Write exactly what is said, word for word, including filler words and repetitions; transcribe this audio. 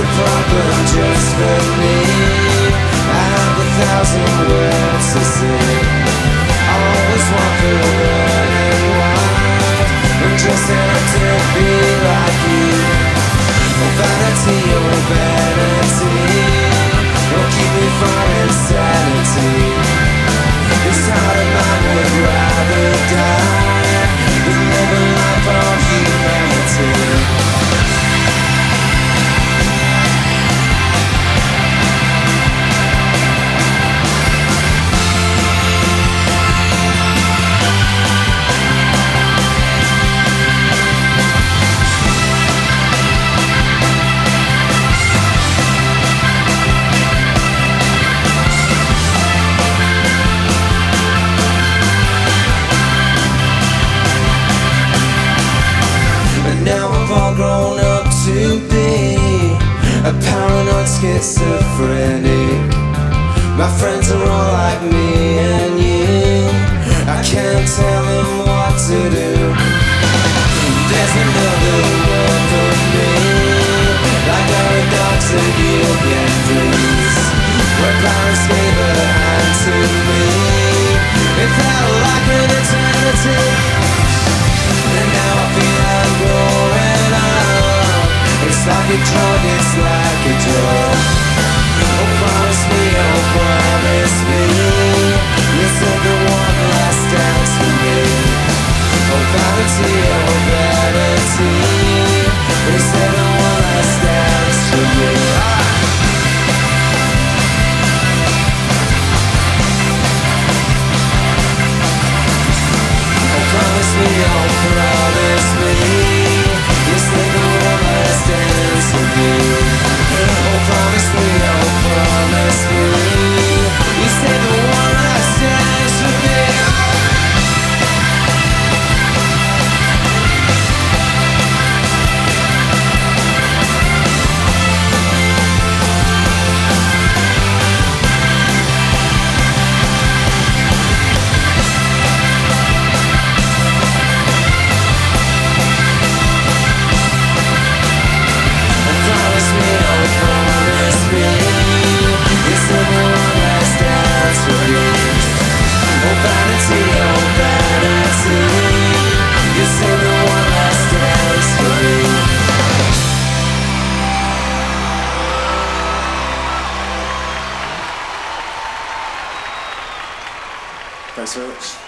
a problem just for me. I have a thousand words to say. I always want the running wild and just have to be like you. Oh vanity, oh vanity, don't keep me from insanity. This heart of mine would rather die than live a life of humanity. Grown up to be a paranoid schizophrenic. My friends are all like me and you. I can't tell them what to do. There's another world for me, like paradox and European dreams, where Paris gave a hand to me. It felt like an eternity, and now I feel I'm growing up. It's like a drug, it's like a drug. Oh promise me, oh promise me, you said the one last dance for me. Oh vanity, oh vanity, you said the one last dance for me. Oh promise me, oh promise me, you said the one last dance for me. Oh promise me, oh promise me, you said the one last dance for me. Thanks very much.